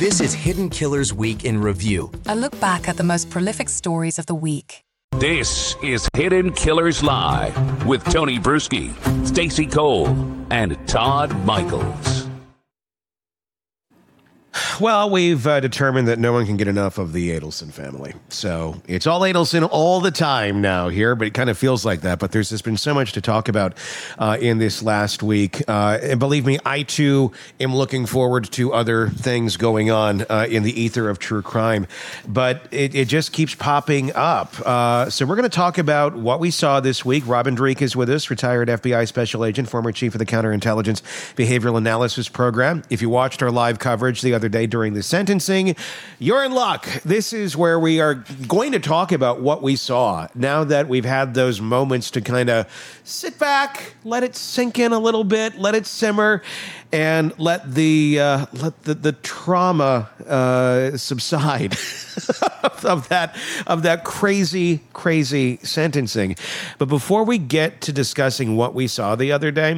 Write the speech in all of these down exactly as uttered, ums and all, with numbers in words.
This is Hidden Killers Week in Review. A look back at the most prolific stories of the week. This is Hidden Killers Live with Tony Bruschi, Stacey Cole, and Todd Michaels. Well, we've uh, determined that no one can get enough of the Adelson family. So it's all Adelson all the time now here, but it kind of feels like that. But there's just been so much to talk about uh, in this last week. Uh, and believe me, I too am looking forward to other things going on uh, in the ether of true crime. But it, it just keeps popping up. Uh, so we're going to talk about what we saw this week. Robin Dreeke is with us, retired F B I special agent, former chief of the Counterintelligence Behavioral Analysis Program. If you watched our live coverage the other day during the sentencing, you're in luck. This is where we are going to talk about what we saw now that we've had those moments to kind of sit back, let it sink in a little bit, let it simmer, and let the uh, let the, the trauma uh, subside of that of that crazy, crazy sentencing. But before we get to discussing what we saw the other day,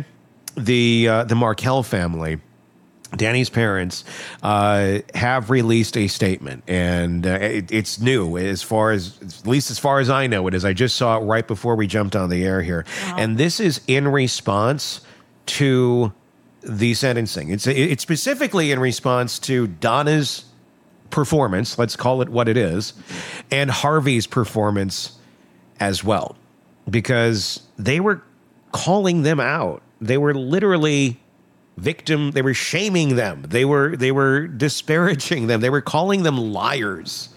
the uh, the Markel family, Danny's parents, uh, have released a statement, and uh, it, it's new as far as, at least as far as I know it is. I just saw it right before we jumped on the air here. Wow. And this is in response to the sentencing. It's, it's specifically in response to Donna's performance, let's call it what it is, and Harvey's performance as well, because they were calling them out. They were literally victim, they were shaming them. They were they were disparaging them. They were calling them liars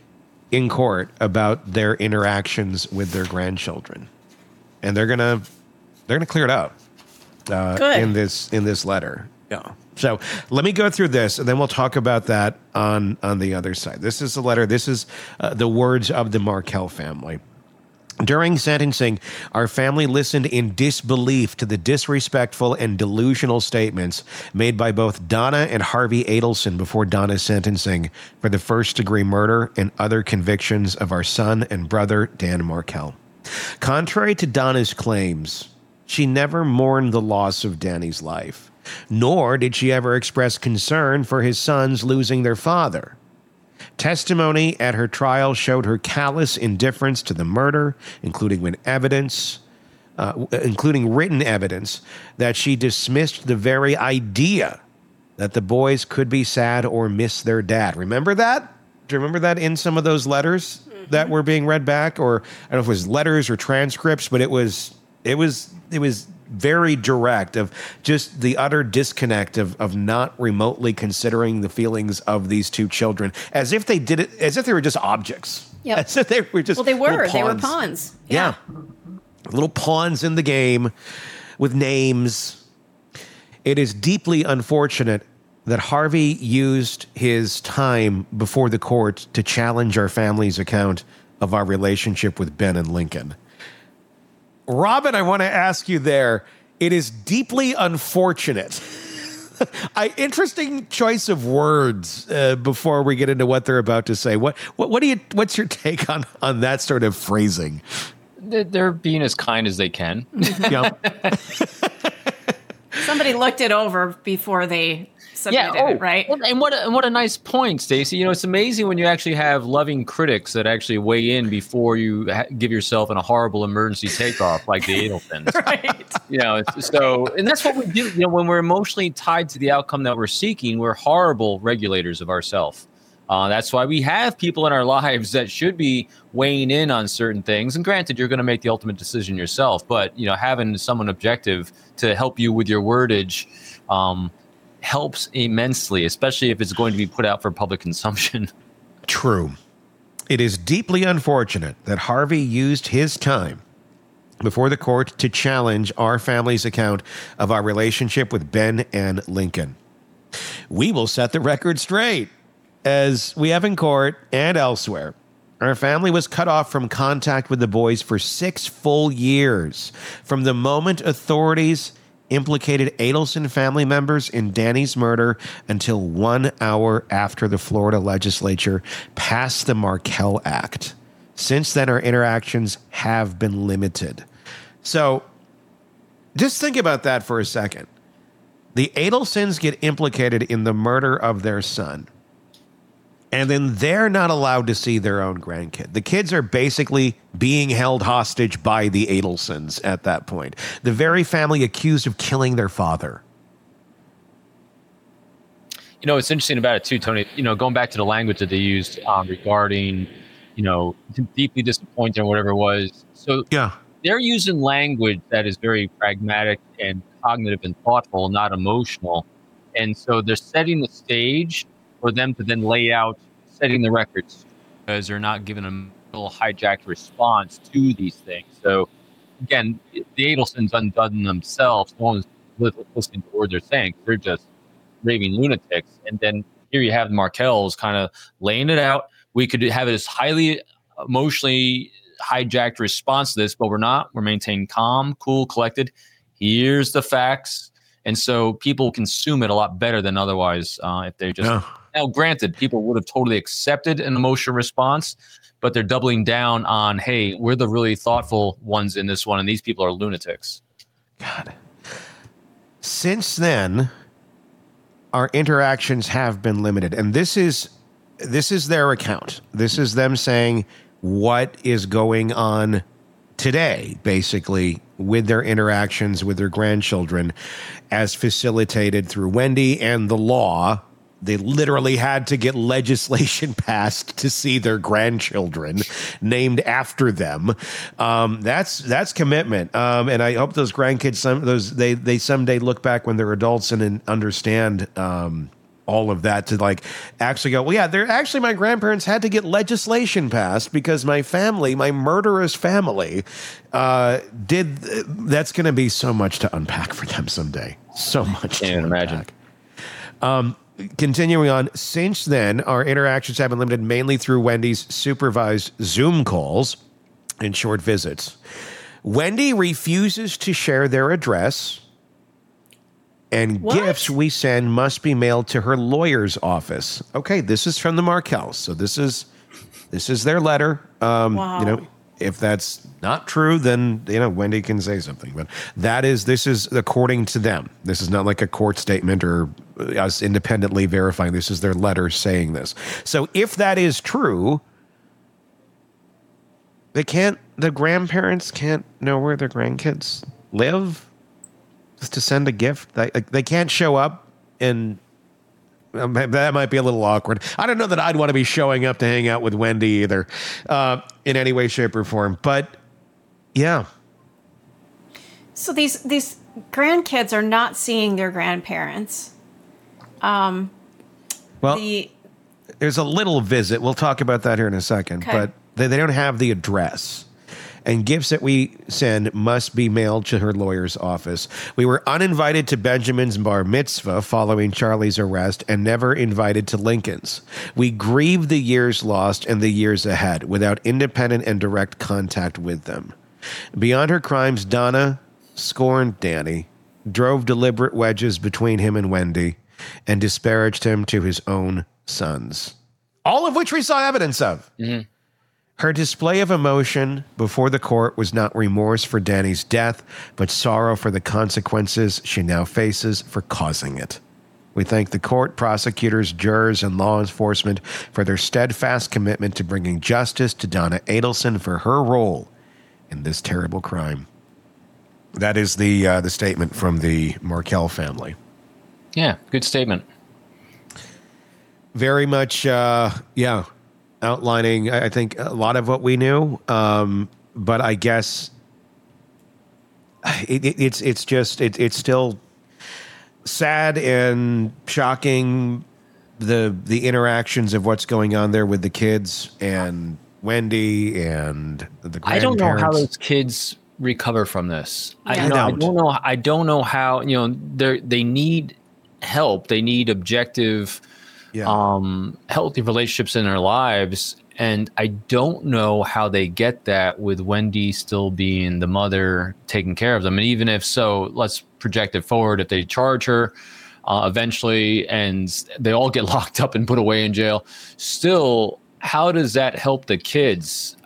in court about their interactions with their grandchildren. And they're gonna they're gonna clear it up uh, in this in this letter. Yeah. So let me go through this, and then we'll talk about that on on the other side. This is the letter. This is uh, the words of the Markel family. During sentencing, our family listened in disbelief to the disrespectful and delusional statements made by both Donna and Harvey Adelson before Donna's sentencing for the first-degree murder and other convictions of our son and brother, Dan Markel. Contrary to Donna's claims, she never mourned the loss of Danny's life, nor did she ever express concern for his sons losing their father. Testimony at her trial showed her callous indifference to the murder, including when evidence, uh, including written evidence, that she dismissed the very idea that the boys could be sad or miss their dad. Remember that? Do you remember that in some of those letters mm-hmm. that were being read back? Or I don't know if it was letters or transcripts, but it was it was it was very direct of just the utter disconnect of of not remotely considering the feelings of these two children, as if they did it, as if they were just objects. Yep. As if they were just well, they were. They were pawns. Yeah. yeah. Little pawns in the game with names. It is deeply unfortunate that Harvey used his time before the court to challenge our family's account of our relationship with Ben and Lincoln. Robin, I want to ask you there. It is deeply unfortunate. I, interesting choice of words uh, before we get into what they're about to say. What what what do you? What's your take on on that sort of phrasing? They're being as kind as they can. Yeah. Somebody looked it over before they submitted yeah, oh, it, right? And what a, and what a nice point, Stacey. You know, it's amazing when you actually have loving critics that actually weigh in before you ha- give yourself in a horrible emergency takeoff like the Adelsons. Right. You know, it's, so, and that's what we do. You know, when we're emotionally tied to the outcome that we're seeking, we're horrible regulators of ourselves. Uh, that's why we have people in our lives that should be weighing in on certain things. And granted, you're going to make the ultimate decision yourself, but you know, having someone objective to help you with your wordage um, helps immensely, especially if it's going to be put out for public consumption. True. It is deeply unfortunate that Harvey used his time before the court to challenge our family's account of our relationship with Ben and Lincoln. We will set the record straight. As we have in court and elsewhere, our family was cut off from contact with the boys for six full years, from the moment authorities implicated Adelson family members in Danny's murder until one hour after the Florida legislature passed the Markel Act. Since then, our interactions have been limited. So just think about that for a second. The Adelsons get implicated in the murder of their son. And then they're not allowed to see their own grandkid. The kids are basically being held hostage by the Adelsons at that point. The very family accused of killing their father. You know, what's interesting about it too, Tony, you know, going back to the language that they used um, regarding, you know, deeply disappointed or whatever it was. So yeah, they're using language that is very pragmatic and cognitive and thoughtful, not emotional. And so they're setting the stage for them to then lay out, setting the records, because they're not giving them a little hijacked response to these things. So again, the Adelsons undone themselves. No one's listening to what they're saying. They're just raving lunatics. And then here you have the Markells kind of laying it out. We could have this highly emotionally hijacked response to this, but we're not. We're maintaining calm, cool, collected. Here's the facts. And so people consume it a lot better than otherwise uh, if they just... Yeah. Now, granted, people would have totally accepted an emotional response, but they're doubling down on, hey, we're the really thoughtful ones in this one, and these people are lunatics. God. Since then, our interactions have been limited. And this is this is their account. This is them saying what is going on today, basically, with their interactions with their grandchildren as facilitated through Wendy and the law. They literally had to get legislation passed to see their grandchildren named after them. Um, that's that's commitment, um, and I hope those grandkids some those they they someday look back when they're adults and, and understand um, all of that to like actually go, well, yeah, they're actually my grandparents had to get legislation passed because my family, my murderous family, uh, did. That's going to be so much to unpack for them someday. So much. Can't to imagine. Unpack. Um. Continuing on, since then, our interactions have been limited mainly through Wendy's supervised Zoom calls and short visits. Wendy refuses to share their address, and What? gifts we send must be mailed to her lawyer's office. Okay, this is from the Markells, so this is this is their letter. Um, Wow. You know, if that's not true, then you know Wendy can say something. But that is this is according to them. This is not like a court statement or us independently verifying. This is their letter saying this. So if that is true, they can't. The grandparents can't know where their grandkids live. Just to send a gift, they they can't show up, and um, that might be a little awkward. I don't know that I'd want to be showing up to hang out with Wendy either, uh, in any way, shape, or form. But yeah. So these these grandkids are not seeing their grandparents. Um, Well, the there's a little visit. We'll talk about that here in a second. Okay. But they, they don't have the address. And gifts that we send must be mailed to her lawyer's office. We were uninvited to Benjamin's bar mitzvah following Charlie's arrest and never invited to Lincoln's. We grieve the years lost and the years ahead without independent and direct contact with them. Beyond her crimes, Donna scorned Danny, drove deliberate wedges between him and Wendy, and disparaged him to his own sons. All of which we saw evidence of. Mm-hmm. Her display of emotion before the court was not remorse for Danny's death, but sorrow for the consequences she now faces for causing it. We thank the court, prosecutors, jurors, and law enforcement for their steadfast commitment to bringing justice to Donna Adelson for her role in this terrible crime. That is the uh, the statement from the Markell family. Yeah, good statement. Very much, uh, yeah, outlining, I think, a lot of what we knew. Um, but I guess it, it, it's it's just, it, it's still sad and shocking, the the interactions of what's going on there with the kids and Wendy and the grandparents. I don't know how those kids recover from this. I, Yeah. you know, I I don't. don't know. I don't know how. You know, they they need help. They need objective, Yeah. um, healthy relationships in their lives. And I don't know how they get that with Wendy still being the mother taking care of them. And even if so, let's project it forward. If they charge her uh, eventually and they all get locked up and put away in jail, still, how does that help the kids?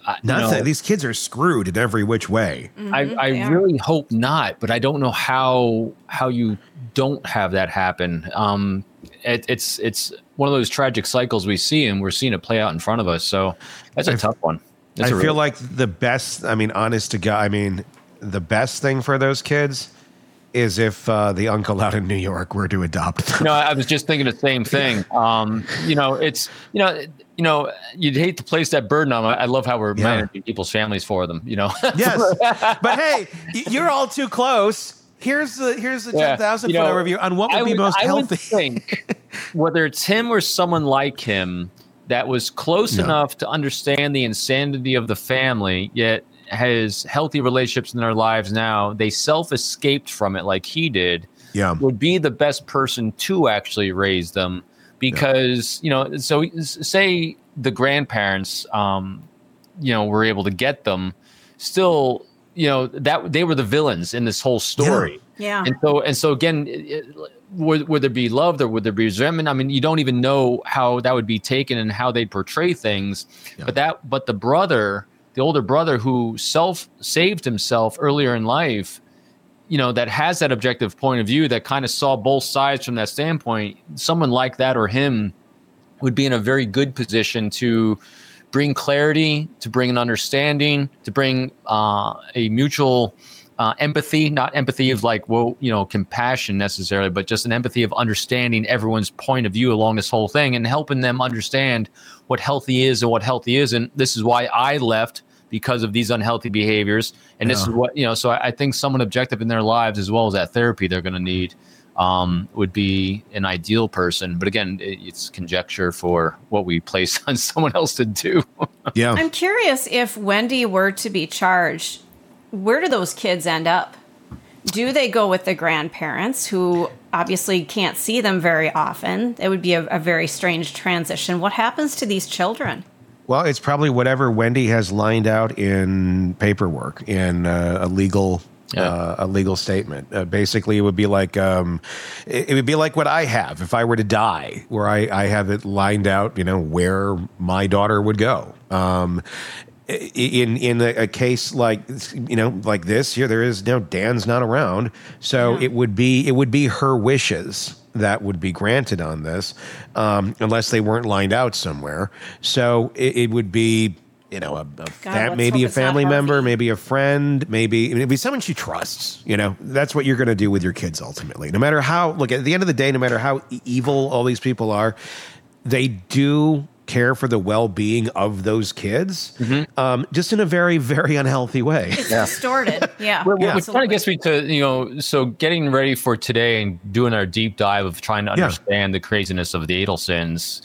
I, Nothing. you know, These kids are screwed in every which way. I, I they are. really hope not, but I don't know how how you don't have that happen. Um, it, it's it's one of those tragic cycles we see, and we're seeing it play out in front of us. So that's a I, tough one. That's I a feel really- like the best, I mean, honest to God, I mean, the best thing for those kids is if uh, the uncle out in New York were to adopt them. No, I was just thinking the same thing. Um, you know, it's you know, you know, you'd hate to place that burden on them. I love how we're Yeah. managing people's families for them. You know, Yes, but hey, y- you're all too close. Here's the here's the Yeah, ten thousand you foot know, overview on what would I be most I healthy. Would think whether it's him or someone like him that was close No. enough to understand the insanity of the family, yet has healthy relationships in their lives now, they self-escaped from it like he did, Yeah. would be the best person to actually raise them. Because, you know, so s- say the grandparents, um, you know, were able to get them, still, you know, that they were the villains in this whole story. Yeah. And so, and so again, it, it, would, would there be love or would there be resentment? I mean, you don't even know how that would be taken and how they portray things. Yeah. But that, but the brother, the older brother who self saved himself earlier in life, you know, that has that objective point of view that kind of saw both sides from that standpoint. Someone like that or him would be in a very good position to bring clarity, to bring an understanding, to bring uh, a mutual uh, empathy, not empathy of like, well, you know, compassion necessarily, but just an empathy of understanding everyone's point of view along this whole thing and helping them understand what healthy is and what healthy isn't. This is why I left, because of these unhealthy behaviors. And this Yeah. is what, you know, so I, I think someone objective in their lives, as well as that therapy they're going to need, um, would be an ideal person. But again, it, it's conjecture for what we place on someone else to do. Yeah. I'm curious if Wendy were to be charged, where do those kids end up? Do they go with the grandparents who obviously can't see them very often? It would be a, a very strange transition. What happens to these children? Well, it's probably whatever Wendy has lined out in paperwork, in uh, a legal Yeah. uh, a legal statement. Uh, basically, it would be like um, it, it would be like what I have if I were to die, where I, I have it lined out, you know, where my daughter would go. Um, i- in in a, a case like you know like this here, there is no Dan's not around, so it would be it would be her wishes that would be granted on this, um, unless they weren't lined out somewhere. So it, it would be, you know, a, a fam- let's maybe hope a it's not family member, Harvey. maybe a friend, maybe maybe someone she trusts. You know, that's what you're going to do with your kids ultimately. No matter how, look, at the end of the day, no matter how e- evil all these people are, they do care for the well-being of those kids, um, just in a very, very unhealthy way. It's distorted. Yeah. Which kind absolutely. of gets me to, you know, so getting ready for today and doing our deep dive of trying to Yeah. understand the craziness of the Adelsons.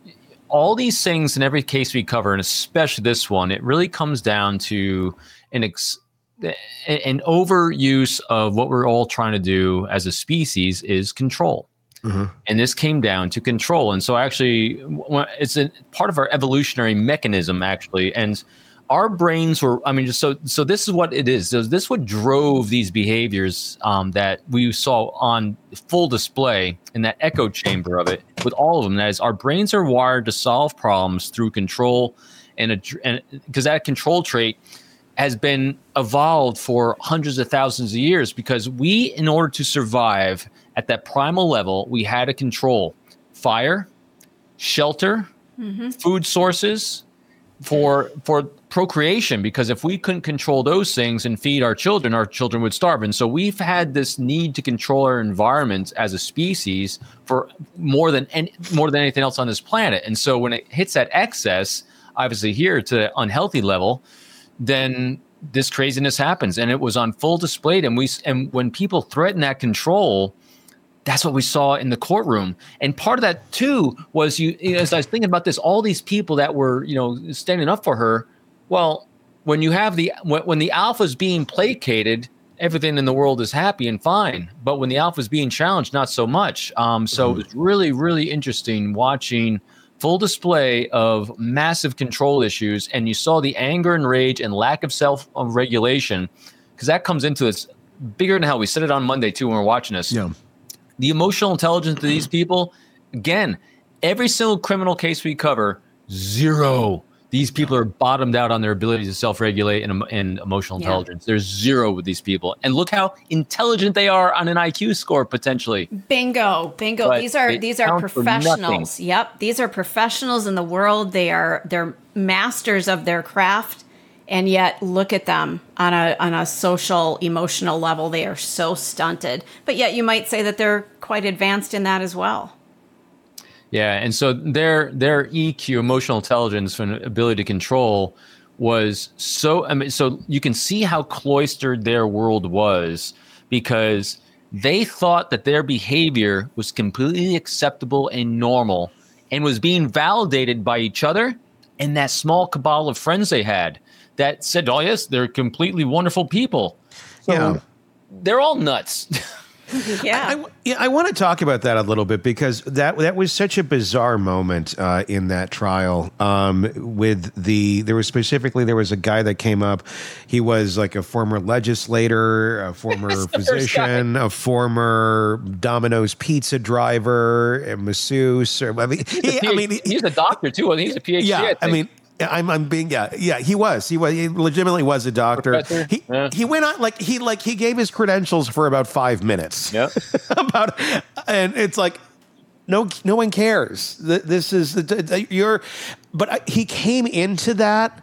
All these things in every case we cover, and especially this one, it really comes down to an ex- an overuse of what we're all trying to do as a species is control. And this came down to control. And so actually, w- it's a part of our evolutionary mechanism, actually. And our brains were, I mean, just so, so this is what it is. So this is what drove these behaviors um, that we saw on full display in that echo chamber of it with all of them. That is, our brains are wired to solve problems through control. And a- and because that control trait has been evolved for hundreds of thousands of years, because we, in order to survive at that primal level, we had to control fire, shelter, food sources for for procreation, because if we couldn't control those things and feed our children, our children would starve. And so we've had this need to control our environment as a species for more than any, more than anything else on this planet. And so when it hits that excess, obviously here to the unhealthy level, then this craziness happens. And it was on full display. And we and when people threaten that control, that's what we saw in the courtroom. And part of that too was, you, as I was thinking about this, all these people that were, you know, standing up for her. Well, when you have the, when, when the alpha is being placated, everything in the world is happy and fine. But when the alpha is being challenged, not so much. Um, so Mm-hmm. it was really, really interesting watching full display of massive control issues. And you saw the anger and rage and lack of self-regulation, because that comes into this bigger than hell. We said it on Monday too when we we're watching this. Yeah. The emotional intelligence of these people, again, every single criminal case we cover, zero, These people are bottomed out on their ability to self-regulate and, and emotional Yeah. intelligence. There's zero with these people. And look how intelligent they are on an I Q score, potentially. Bingo, bingo. But these are they these are count for nothing. professionals. Yep, these are professionals in the world. They are they're masters of their craft, and yet look at them on a on a social emotional level. They are so stunted, but yet you might say that they're quite advanced in that as well. Yeah, and so their their E Q, emotional intelligence, and ability to control was so. I mean, so you can see how cloistered their world was because they thought that their behavior was completely acceptable and normal, and was being validated by each other and that small cabal of friends they had that said, "Oh yes, they're completely wonderful people." So Yeah. they're all nuts. Yeah. I, yeah, I want to talk about that a little bit because that that was such a bizarre moment uh, in that trial. Um, with the there was specifically there was a guy that came up. He was like a former legislator, a former physician, a former Domino's pizza driver, a masseuse. Or, I mean, he, I mean, he- he's a doctor too. I think he's a PhD. yeah, I think. mean. Yeah, I'm, I'm being, yeah, yeah, he was, he was, he legitimately was a doctor. Professor? He, Yeah. he went on, like, he, like, he gave his credentials for about five minutes. Yep. about, and it's like, no, no one cares. Th- This is, the, the, you're, but I, he came into that,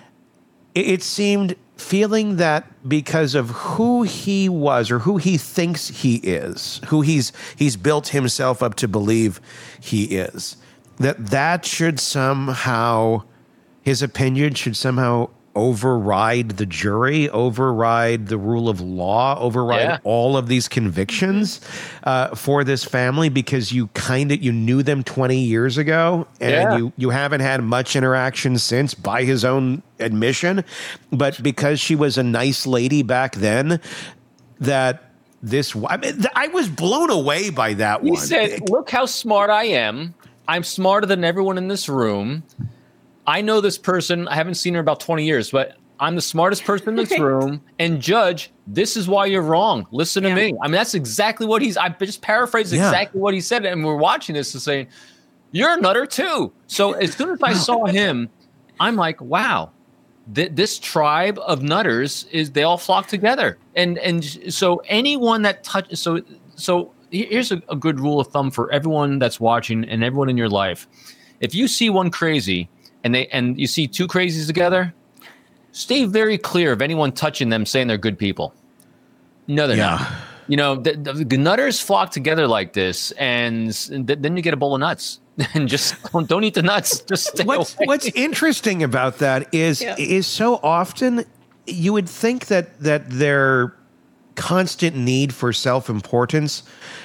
it, it seemed, feeling that because of who he was or who he thinks he is, who he's, he's built himself up to believe he is, that that should somehow, his opinion should somehow override the jury, override the rule of law, override Yeah. all of these convictions uh, for this family because you kind of you knew them twenty years ago and Yeah. you you haven't had much interaction since, by his own admission, but because she was a nice lady back then, that this I, mean, th- I was blown away by that He one. said, "Look how smart I am. I'm smarter than everyone in this room. I know this person. I haven't seen her in about twenty years, but I'm the smartest person in this room. And judge, this is why you're wrong. Listen to Yeah. me." I mean, that's exactly what he's. I just paraphrased Yeah. exactly what he said, and we're watching this and saying, "You're a nutter too." So as soon as I saw him, I'm like, "Wow." Th- this tribe of nutters is they all flock together, and and so anyone that touches so so here's a, a good rule of thumb for everyone that's watching and everyone in your life: if you see one crazy and they and you see two crazies together, stay very clear of anyone touching them saying they're good people. No, they're Yeah. not. You know, the, the, the nutters flock together like this, and th- then you get a bowl of nuts. And just don't, don't eat the nuts. Just stay What's away. What's interesting about that is Yeah. is so often you would think that that their constant need for self importance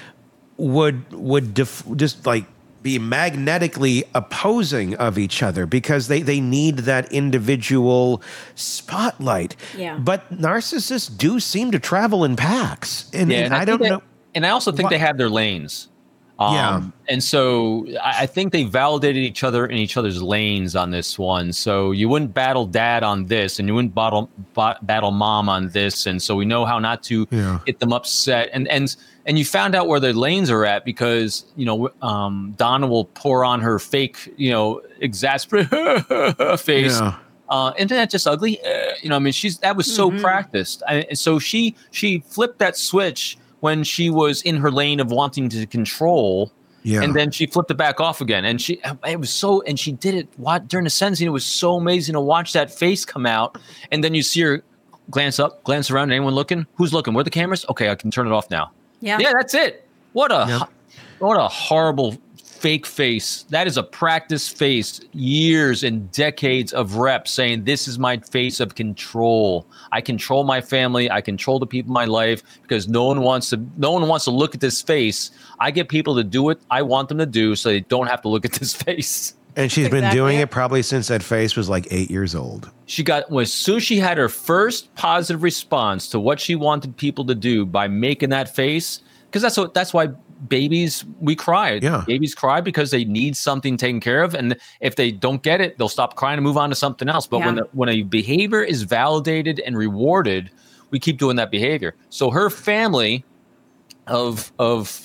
would would def, just like be magnetically opposing of each other because they they need that individual spotlight. Yeah. But narcissists do seem to travel in packs, and, Yeah, and and I, think don't they- know. And I also think Wha- they have their lanes. Um, Yeah. And so I I think they validated each other in each other's lanes on this one. So you wouldn't battle dad on this, and you wouldn't battle ba- battle mom on this. And so we know how not to Yeah. get them upset. And and and you found out where their lanes are at because you know um, Donna will pour on her fake, you know, exasperated face. Yeah. Uh, isn't that just ugly? Uh, you know, I mean, she's that was so practiced. I, and so she she flipped that switch when she was in her lane of wanting to control, Yeah. and then she flipped it back off again. And she it was so and she did it what during the sentencing. It was so amazing to watch that face come out, and then you see her glance up, glance around. Anyone looking? Who's looking? Where are the cameras? Okay, I can turn it off now. Yeah. Yeah, that's it. What a Yep. what a horrible fake face. That is a practice face. Years and decades of reps saying this is my face of control. I control my family. I control the people in my life because no one wants to. No one wants to look at this face. I get people to do what I want them to do, so they don't have to look at this face. And she's been Exactly doing it. it probably since that face was like eight years old. She got well, as soon as she had her first positive response to what she wanted people to do by making that face, because that's what that's why babies we cry. Yeah. Babies cry because they need something taken care of, and if they don't get it, they'll stop crying and move on to something else. But when Yeah. the, when a behavior is validated and rewarded, we keep doing that behavior. So her family of of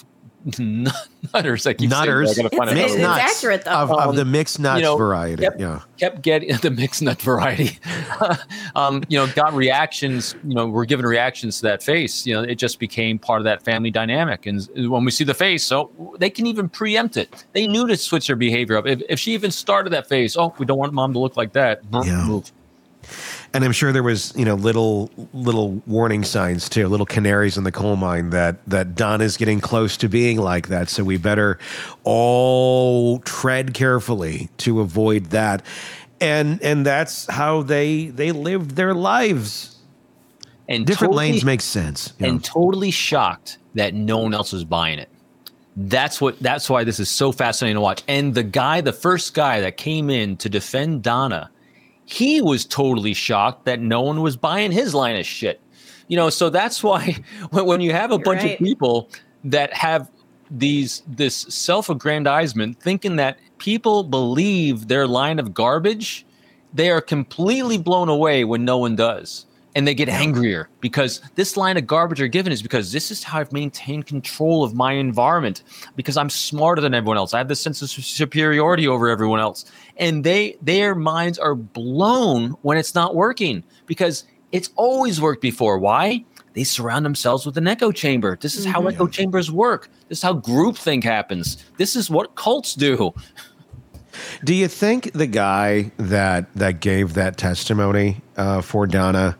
nutters. I keep Nutters. saying, I gotta find It's- another it's word. nuts accurate, though. Of, of Um, the mixed nuts you know, variety. Kept, yeah. kept getting the mixed nut variety. um, you know, got reactions. You know, we're given reactions to that face. You know, it just became part of that family dynamic. And when we see the face, so they can even preempt it. They knew to switch their behavior up. If, if she even started that face, oh, we don't want mom to look like that. Yeah. Move. And I'm sure there was, you know, little little warning signs too, little canaries in the coal mine that that Donna's getting close to being like that. So we better all tread carefully to avoid that. And and that's how they they lived their lives. And Different totally, lanes make sense. you know. and totally shocked that no one else was buying it. That's what. That's why this is so fascinating to watch. And the guy, the first guy that came in to defend Donna, he was totally shocked that no one was buying his line of shit. You know, so that's why when, when you have a You're bunch right. of people that have these this self-aggrandizement, thinking that people believe their line of garbage, they are completely blown away when no one does. And they get angrier because this line of garbage are given is because this is how I've maintained control of my environment, because I'm smarter than everyone else. I have this sense of superiority over everyone else. And they their minds are blown when it's not working, because it's always worked before. Why? They surround themselves with an echo chamber. This is how echo chambers work. This is how groupthink happens. This is what cults do. Do you think the guy that that gave that testimony uh, for Donna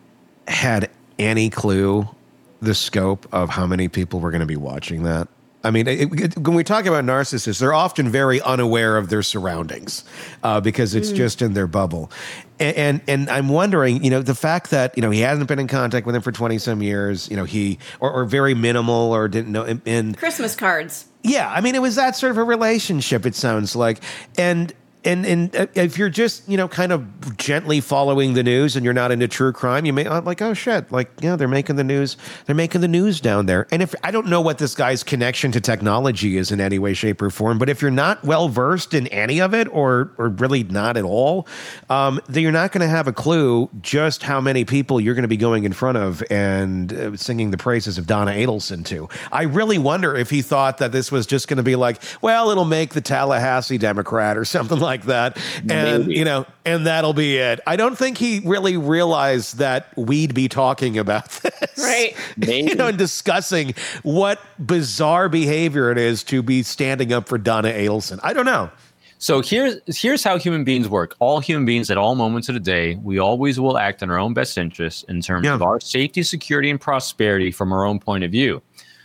had any clue the scope of how many people were going to be watching that? I mean, it, it, when we talk about narcissists, they're often very unaware of their surroundings uh, because it's just in their bubble. And, and and I'm wondering, you know, the fact that, you know, he hasn't been in contact with him for twenty some years, you know, he or, or very minimal or didn't know. And, and Christmas cards. yeah, I mean, it was that sort of a relationship, it sounds like. And and and uh, if you're just, you know, kind of gently following the news and you're not into true crime, you may uh, like, oh shit, like, yeah, they're making the news. They're making the news down there. And if I don't know what this guy's connection to technology is in any way, shape, or form, but if you're not well versed in any of it, or or really not at all, um, then you're not going to have a clue just how many people you're going to be going in front of and uh, singing the praises of Donna Adelson to. I really wonder if he thought that this was just going to be like, well, it'll make the Tallahassee Democrat or something like that, and Maybe. you know, and that'll be it. I don't think he really realized that we'd be talking about this, Right. Maybe. you know, and discussing what bizarre behavior it is to be standing up for Donna Adelson. I don't know. So here's here's how human beings work. All human beings at all moments of the day, we always will act in our own best interest in terms Yeah. of our safety, security, and prosperity from our own point of view.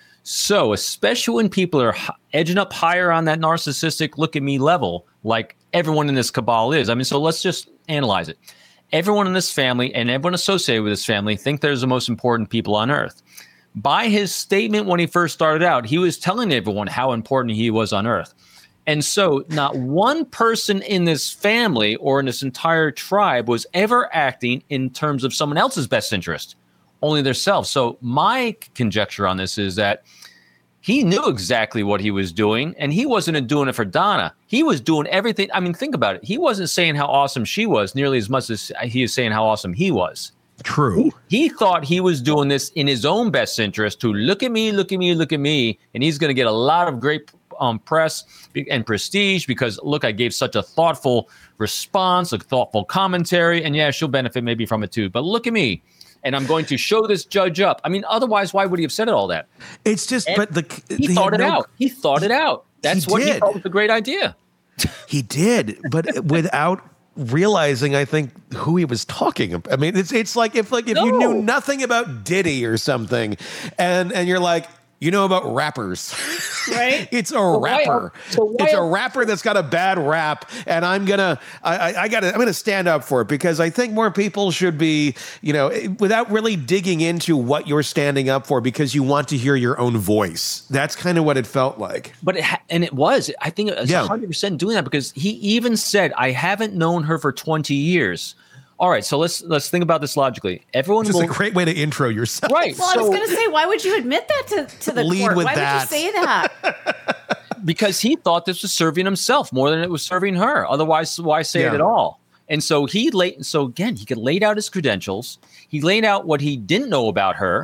So especially when people are h- edging up higher on that narcissistic look at me level, like everyone in this cabal is. I mean, so let's just analyze it. Everyone in this family and everyone associated with this family think they're the most important people on earth. By his statement when he first started out, he was telling everyone how important he was on earth. And so not one person in this family or in this entire tribe was ever acting in terms of someone else's best interest, only themselves. So my conjecture on this is that he knew exactly what he was doing, and he wasn't doing it for Donna. He was doing everything. I mean, think about it. He wasn't saying how awesome she was nearly as much as he is saying how awesome he was. True. He thought he was doing this in his own best interest to look at me, look at me, look at me, and he's going to get a lot of great um, press and prestige because, look, I gave such a thoughtful response, a thoughtful commentary, and yeah, she'll benefit maybe from it too. But look at me, and I'm going to show this judge up. I mean, otherwise, why would he have said all that? It's just, And but the He the- thought it no- out. He thought it out. That's He what he did. thought was a great idea. He did, but without realizing, I think, who he was talking about. I mean, it's it's like if like if you knew No. nothing about Diddy or something, and and you're like, you know about rappers, Right. It's a why rapper. are- so why it's a are- rapper that's got a bad rap, and I'm gonna, I, I, I gotta, I'm gonna stand up for it because I think more people should be, you know, without really digging into what you're standing up for because you want to hear your own voice. That's kind of what it felt like. But it ha- and it was. I think it was Yeah. one hundred percent doing that because he even said, "I haven't known her for twenty years." All right, so let's let's think about this logically. Everyone Just will a great way to intro yourself. right. Well, so, I was going to say, why would you admit that to, to the Lead court? with Why that. would you say that? because he thought this was serving himself more than it was serving her. Otherwise, why say Yeah. it at all? And so he laid. So again, he could laid out his credentials. He laid out what he didn't know about her,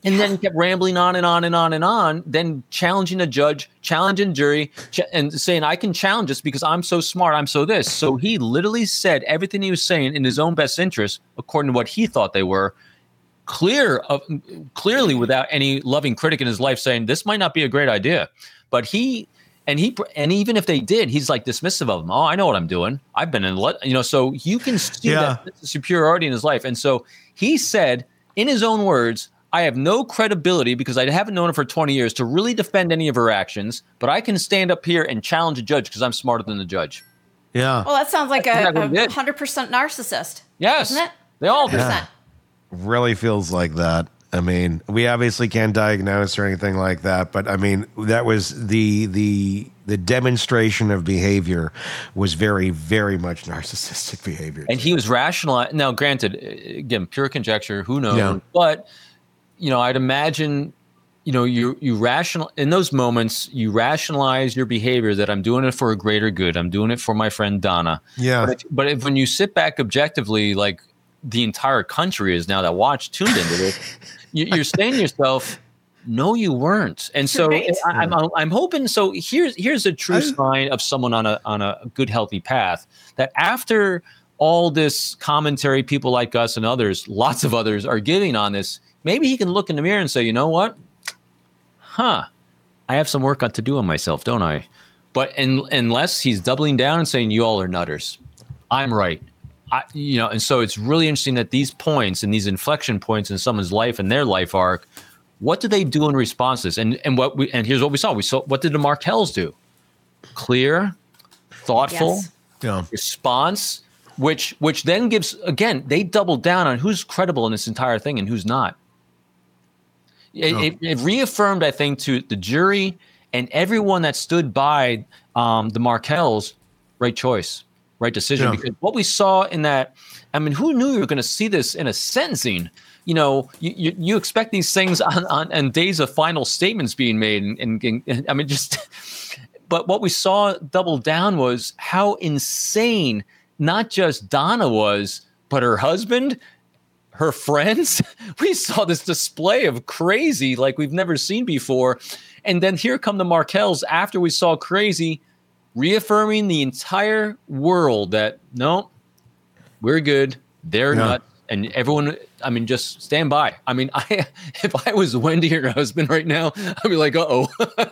And then kept rambling on and on and on and on, then challenging a judge, challenging jury, ch- and saying, I can challenge this because I'm so smart, I'm so this. So he literally said everything he was saying in his own best interest, according to what he thought they were, clear of, clearly without any loving critic in his life saying, this might not be a great idea. But he, and he, and even if they did, he's like dismissive of them. Oh, I know what I'm doing. I've been in, you know, so you can see Yeah. that superiority in his life. And so he said, in his own words, I have no credibility because I haven't known her for twenty years to really defend any of her actions, but I can stand up here and challenge a judge because I'm smarter than the judge. Yeah. Well, that sounds like That's a, exactly what he a did. one hundred percent narcissist. Yes. Doesn't it? They all one do. hundred percent. Really feels like that. I mean, we obviously can't diagnose or anything like that, but I mean, that was the the the demonstration of behavior was very, very much narcissistic behavior. And he was rational. Now, granted, again, pure conjecture, who knows? Yeah. But, you know, I'd imagine, you know, you you rational in those moments, you rationalize your behavior that I'm doing it for a greater good. I'm doing it for my friend Donna. Yeah. But if, but if when you sit back objectively, like the entire country is now that watch tuned into this, you, you're saying to yourself, no, you weren't. And so Right. I, I'm I'm hoping. So here's here's a true sign of someone on a on a good healthy path, that after all this commentary, people like us and others, lots of others are giving on this, maybe he can look in the mirror and say, you know what? Huh, I have some work to do on myself, don't I? But in, unless he's doubling down and saying, you all are nutters, I'm right. I, you know, and so it's really interesting that these points and these inflection points in someone's life and their life arc, what do they do in response to this? And and what we and here's what we saw. We saw what did the Markells do? Clear, thoughtful Yes. Yeah. response, which which then gives, again, they doubled down on who's credible in this entire thing and who's not. It, it, it reaffirmed, I think, to the jury and everyone that stood by um, the Markells, right choice, right decision. Yeah. Because what we saw in that, I mean, who knew you were going to see this in a sentencing? You know, you, you, you expect these things on, on, on days of final statements being made. And, and, and I mean, just, but what we saw double down was how insane not just Donna was, but her husband, her friends. We saw this display of crazy like we've never seen before. And then here come the Markells after we saw crazy, reaffirming the entire world that, no, we're good. They're Yeah. nuts. And everyone, I mean, just stand by. I mean, I if I was Wendy or her husband right now, I'd be like, uh-oh.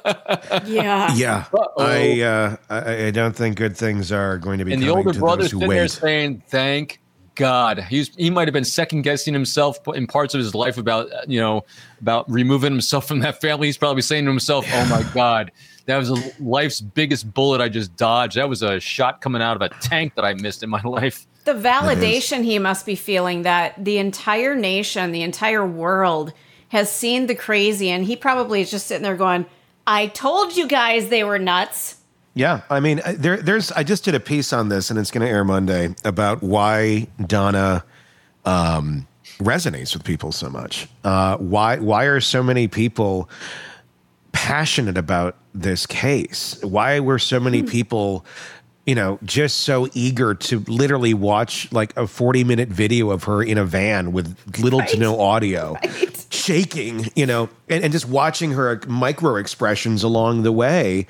Yeah. Yeah. Uh-oh. I, uh, I I don't think good things are going to be And the coming older to brother's those who sitting there wait. saying, thank God. He's, he might have been second guessing himself in parts of his life about, uh, you know, about removing himself from that family. He's probably saying to himself, oh my God, that was a, life's biggest bullet I just dodged. That was a shot coming out of a tank that I missed in my life. The validation he must be feeling that the entire nation, the entire world has seen the crazy, and he probably is just sitting there going, I told you guys they were nuts. Yeah, I mean, uh, there, there's. I just did a piece on this, and it's going to air Monday about why Donna um, resonates with people so much. Uh, why? Why are so many people passionate about this case? Why were so many people, you know, just so eager to literally watch like a forty minute video of her in a van with little to no audio, shaking, you know, and, and just watching her micro expressions along the way.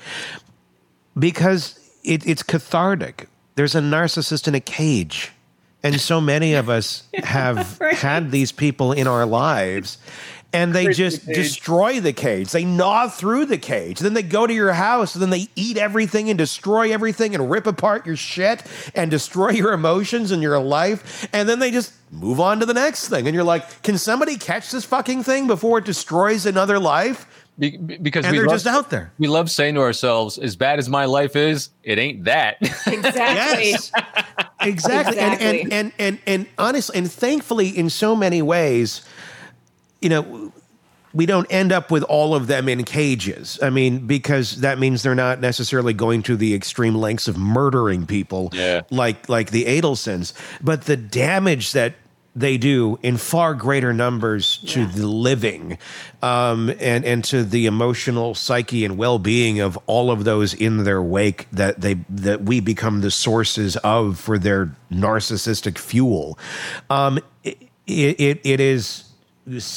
Because it, it's cathartic. There's a narcissist in a cage. And so many of us have Right. had these people in our lives, and they just destroy the cage. They gnaw through the cage. Then they go to your house, and then they eat everything and destroy everything and rip apart your shit and destroy your emotions and your life. And then they just move on to the next thing. And you're like, can somebody catch this fucking thing before it destroys another life? Be, because And we they're love, just out there. we love saying to ourselves, as bad as my life is, it ain't that. Exactly. Yes, exactly. And, Exactly. and and and and honestly, and thankfully, in so many ways, you know, we don't end up with all of them in cages. I mean, because that means they're not necessarily going to the extreme lengths of murdering people, Yeah. like like the Adelsons. But the damage that they do in far greater numbers to the living, um, and and to the emotional psyche and well-being of all of those in their wake that they that we become the sources of for their narcissistic fuel. Um, it, it it is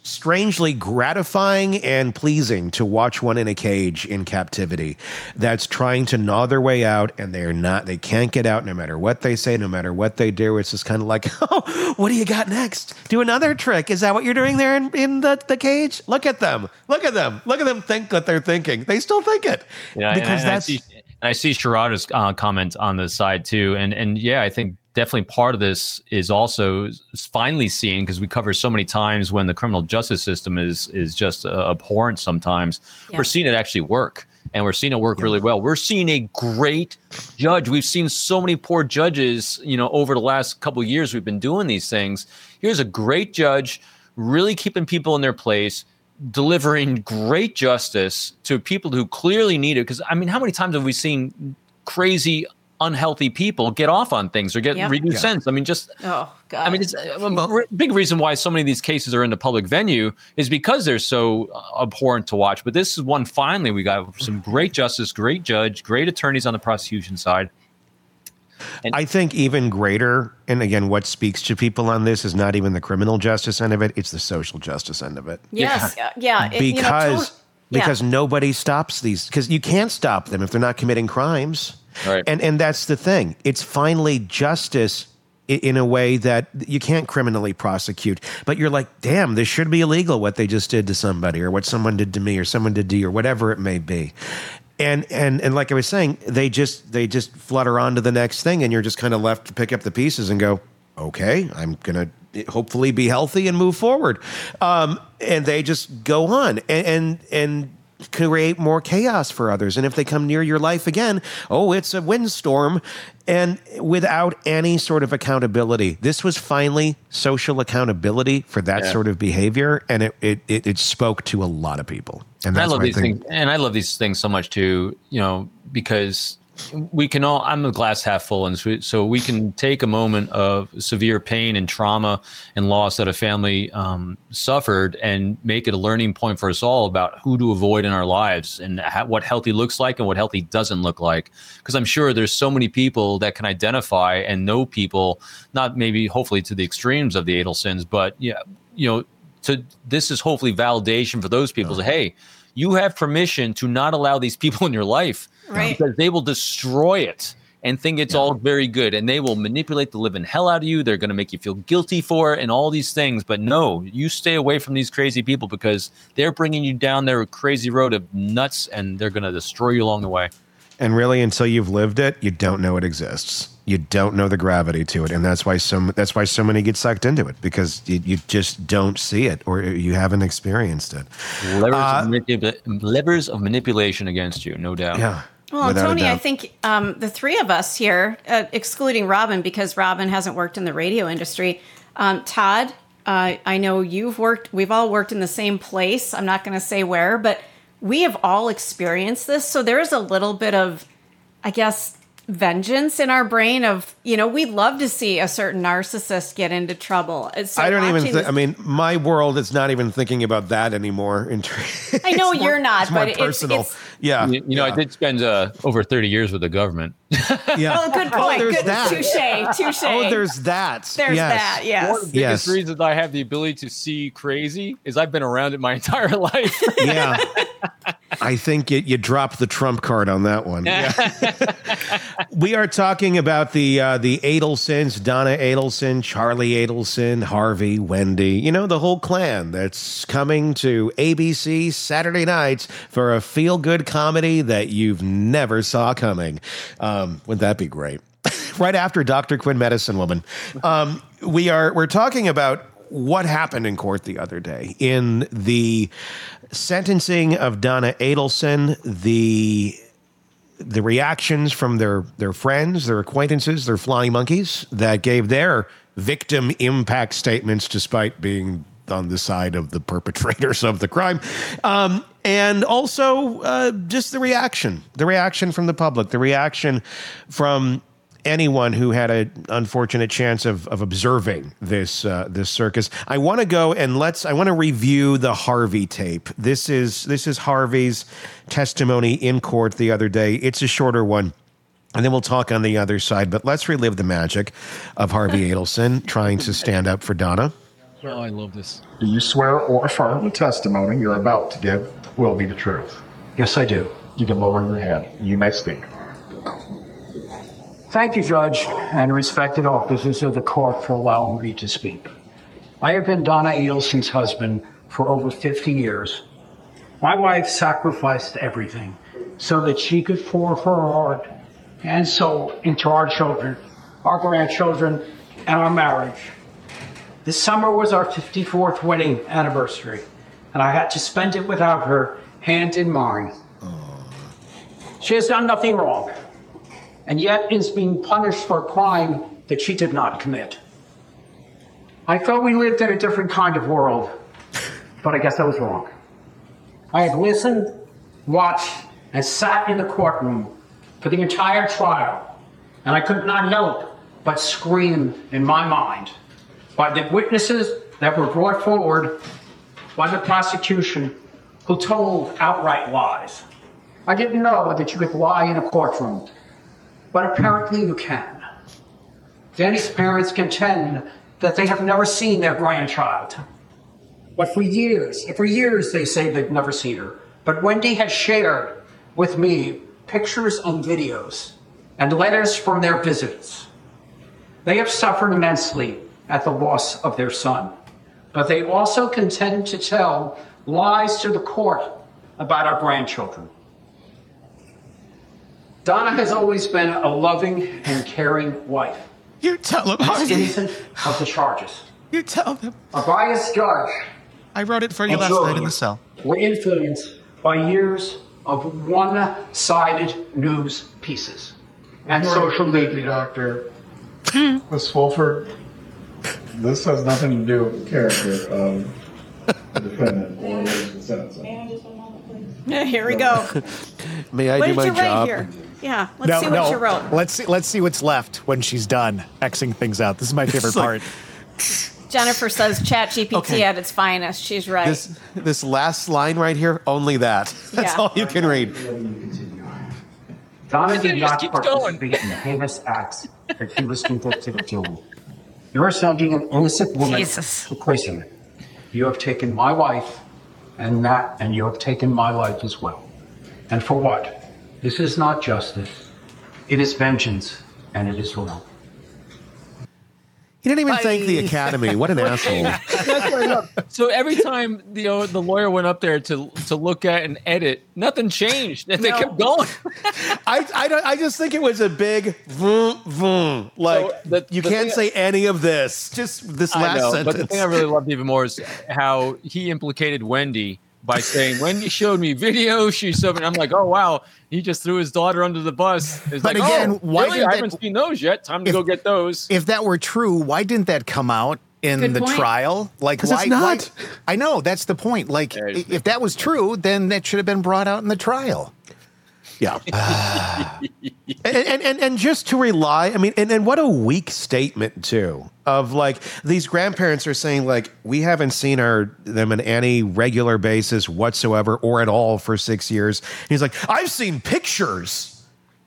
strangely gratifying and pleasing to watch one in a cage in captivity that's trying to gnaw their way out, and they're not, they can't get out no matter what they say, no matter what they do. It's just kind of like, oh, what do you got next? Do another trick. Is that what you're doing there in, in the, the cage? Look at them. Look at them. Look at them think what they're thinking. They still think it. Yeah, because and, and that's... I see, and I see Sharada's uh, comment on the side too. And, and yeah, I think definitely part of this is also finally seeing, because we cover so many times when the criminal justice system is is just uh, abhorrent sometimes, yeah. we're seeing it actually work. And we're seeing it work yeah. really well. We're seeing a great judge. We've seen so many poor judges, you know, over the last couple of years we've been doing these things. Here's a great judge, really keeping people in their place, delivering great justice to people who clearly need it. Because, I mean, how many times have we seen crazy, unhealthy people get off on things or get yep. reduced yeah. sentence? I mean, just, oh, God. I mean, it's a big reason why so many of these cases are in the public venue is because they're so abhorrent to watch. But this is one, finally, we got some great justice, great judge, great attorneys on the prosecution side. And I think even greater, and again, what speaks to people on this is not even the criminal justice end of it, it's the social justice end of it. Yes, yeah. yeah. Because, you know, to- because yeah. nobody stops these, because you can't stop them if they're not committing crimes. Right. And and that's the thing. It's finally justice in, in a way that you can't criminally prosecute, but you're like, damn, this should be illegal what they just did to somebody or what someone did to me or someone did to you or whatever it may be. And and and like I was saying, they just they just flutter on to the next thing, and you're just kind of left to pick up the pieces and go, okay, I'm gonna hopefully be healthy and move forward. Um, and they just go on and and and create more chaos for others. And if they come near your life again, oh, it's a windstorm, and without any sort of accountability. This was finally social accountability for that yeah. sort of behavior, and it, it it it spoke to a lot of people. And that's I love these I think, things, and I love these things so much too. You know, because we can all, I'm a glass half full, and so, so we can take a moment of severe pain and trauma and loss that a family um, suffered and make it a learning point for us all about who to avoid in our lives and how, what healthy looks like and what healthy doesn't look like. Because I'm sure there's so many people that can identify and know people, not maybe hopefully to the extremes of the Adelsons, but yeah, you know, to this is hopefully validation for those people. Oh. So, hey, you have permission to not allow these people in your life, right? Because they will destroy it and think it's yeah. all very good, and they will manipulate the living hell out of you. They're going to make you feel guilty for it and all these things. But no, you stay away from these crazy people because they're bringing you down their crazy road of nuts, and they're going to destroy you along the way. And really, until you've lived it, you don't know it exists. You don't know the gravity to it, and that's why so that's why so many get sucked into it, because you, you just don't see it or you haven't experienced it. Levers, uh, of, manipula- levers of manipulation against you, no doubt. Yeah. Well, Tony, I think um, the three of us here, uh, excluding Robin, because Robin hasn't worked in the radio industry. Um, Todd, uh, I know you've worked. We've all worked in the same place. I'm not going to say where, but we have all experienced this. So there is a little bit of, I guess, vengeance in our brain of, you know, we'd love to see a certain narcissist get into trouble. So I don't even think, I mean, my world is not even thinking about that anymore. In ter- I know you're more, not, it's but more personal. It's, it's, yeah. You, you know, yeah. I did spend uh, over thirty years with the government. Yeah. Oh, good point. Oh, there's good. that. Touche, touche. Oh, there's that. There's yes. that, yes. One of the biggest yes. reasons I have the ability to see crazy is I've been around it my entire life. Yeah. I think it, you dropped the trump card on that one. Yeah. We are talking about the uh, the Adelsons, Donna Adelson, Charlie Adelson, Harvey, Wendy, you know, the whole clan that's coming to A B C Saturday nights for a feel-good comedy that you've never saw coming. Um, wouldn't that be great? Right after Doctor Quinn, Medicine Woman. Um, we are we're talking about what happened in court the other day in the sentencing of Donna Adelson, the the reactions from their their friends, their acquaintances, their flying monkeys that gave their victim impact statements despite being on the side of the perpetrators of the crime. Um, and also uh, just the reaction, the reaction from the public, the reaction from anyone who had an unfortunate chance of, of observing this uh, this circus. I want to go and let's. I want to review the Harvey tape. This is this is Harvey's testimony in court the other day. It's a shorter one, and then we'll talk on the other side. But let's relive the magic of Harvey Adelson trying to stand up for Donna. Oh, I love this. Do you swear or affirm the testimony you're about to give will be the truth? Yes, I do. You can lower your head. You may speak. Thank you, Judge, and respected officers of the court for allowing me to speak. I have been Donna Adelson's husband for over fifty years. My wife sacrificed everything so that she could pour her heart and soul into our children, our grandchildren, and our marriage. This summer was our fifty-fourth wedding anniversary, and I had to spend it without her, hand in mine. She has done nothing wrong, and yet is being punished for a crime that she did not commit. I thought we lived in a different kind of world, but I guess I was wrong. I have listened, watched, and sat in the courtroom for the entire trial, and I could not help but scream in my mind by the witnesses that were brought forward by the prosecution who told outright lies. I didn't know that you could lie in a courtroom, but apparently you can. Danny's parents contend that they have never seen their grandchild. But for years, for years they say they've never seen her. But Wendy has shared with me pictures and videos and letters from their visits. They have suffered immensely at the loss of their son, but they also contend to tell lies to the court about our grandchildren. Donna has always been a loving and caring wife. You tell them. She's innocent of the charges. You tell them. A biased judge. I wrote it for you last night in the cell. Were influenced by years of one-sided news pieces and social media. Doctor, Miss Wolford, this has nothing to do with the character of the defendant or the sentencing. Yeah, here we go. May I What do did my you write job? here? Yeah, let's No, see what no. you wrote. Let's see. Let's see what's left when she's done Xing things out. This is my favorite like- part. Jennifer says ChatGPT Okay. at its finest. She's right. This this last line right here, only that. That's Yeah. all you can read. Donna did Just not keep participate in the heinous acts that she was convicted of doing. You're sending an innocent woman Jesus. to prison. You have taken my wife, and that, and you have taken my life as well. And for what? This is not justice. It is vengeance, and it is wrong. He didn't even thank the Academy. What an asshole. That's what I love. So every time you know the lawyer went up there to to look at and edit, nothing changed. And they kept going. I, I, don't, I just think it was a big vroom, vroom. Like, So the- you the can't thing- say any of this. Just this I last know, sentence. but the thing I really loved even more is how he implicated Wendy by saying, Wendy showed me video, she showed me, and I'm like, oh, wow, he just threw his daughter under the bus. It's But like, again, oh, why really? did I that- haven't seen those yet. Time to If- go get those. If that were true, why didn't that come out in Good the point. trial? Like, 'Cause why? it's not. why- I know that's the point. Like, There it is. if that was true, then that should have been brought out in the trial. Yeah. and, and, and and just to rely, I mean, and, and what a weak statement, too, of like these grandparents are saying, like, we haven't seen our them on any regular basis whatsoever or at all for six years. And he's like, I've seen pictures.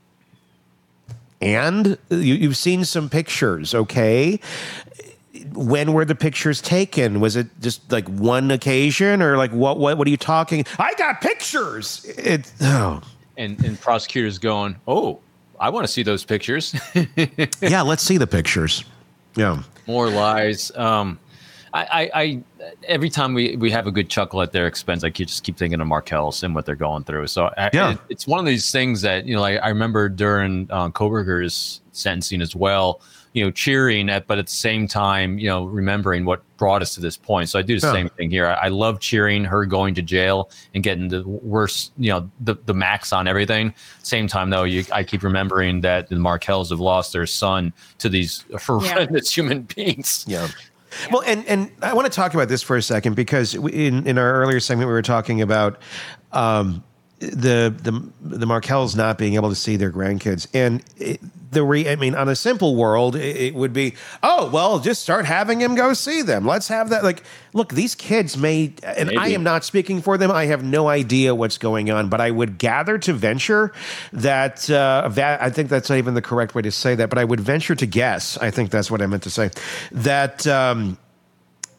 And you, you've seen some pictures, okay? When were the pictures taken? Was it just like one occasion or like what, what, what are you talking? I got pictures. It, oh. And, and prosecutors going, oh, I want to see those pictures. Yeah, let's see the pictures. Yeah. More lies. Um, I, I, I every time we, we have a good chuckle at their expense, I keep, just keep thinking of Markel's and what they're going through. So I, Yeah. it, it's one of these things that, you know, like I remember during uh, Koberger's sentencing as well, you know, cheering at, but at the same time, you know, remembering what brought us to this point. So I do the Yeah. same thing here. I, I love cheering her going to jail and getting the worst, you know, the, the max on everything. Same time, though, you, I keep remembering that the Markells have lost their son to these horrendous human beings. Yeah. Well, and, and I want to talk about this for a second because we- in, in our earlier segment, we were talking about um, the the the Markells not being able to see their grandkids. And it, the re, I mean, on a simple world, it, it would be, oh, well, just start having him go see them. Let's have that. Like, look, these kids may, and I Maybe. am not speaking for them. I have no idea what's going on, but I would gather to venture that, uh, that I think that's not even the correct way to say that, but I would venture to guess, I think that's what I meant to say, that um,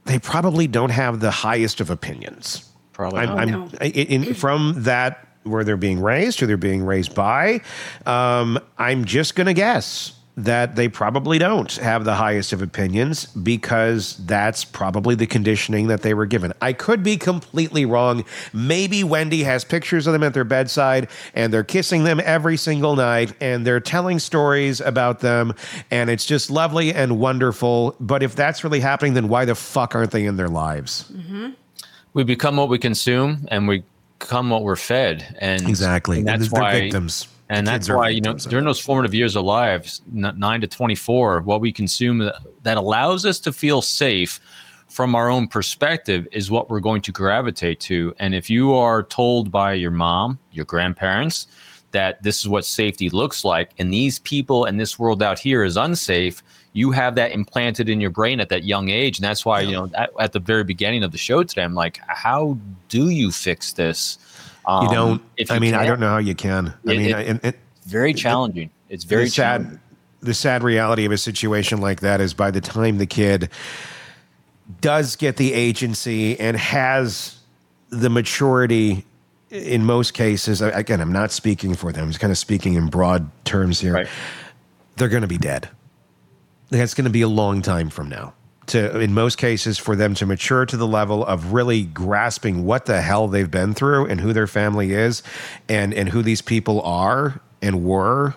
they probably don't have the highest of opinions. Probably I'm, not. I'm, no. in, in- from that, where they're being raised, who they're being raised by, um, I'm just going to guess that they probably don't have the highest of opinions because that's probably the conditioning that they were given. I could be completely wrong. Maybe Wendy has pictures of them at their bedside and they're kissing them every single night and they're telling stories about them and it's just lovely and wonderful. But if that's really happening, then why the fuck aren't they in their lives? Mm-hmm. We become what we consume and we become what we're fed. And Exactly. and that's They're why victims. And The that's kids are why, you know, victims of during it. those formative years of lives, n- nine to twenty-four, what we consume that, that allows us to feel safe from our own perspective is what we're going to gravitate to. And if you are told by your mom, your grandparents, that this is what safety looks like, and these people and this world out here is unsafe, you have that implanted in your brain at that young age. And that's why, you know, at, at the very beginning of the show today, I'm like, how do you fix this? Um, You don't. if I you mean, I can't, don't know how you can. I It- mean, it- I, and, and very challenging. It's very the sad, challenging. the sad reality of a situation like that is by the time the kid does get the agency and has the maturity, in most cases, I- again, I'm not speaking for them. I'm just kind of speaking in broad terms here. Right. They're going to be dead. That's going to be a long time from now. To, in most cases, for them to mature to the level of really grasping what the hell they've been through and who their family is and, and who these people are and were,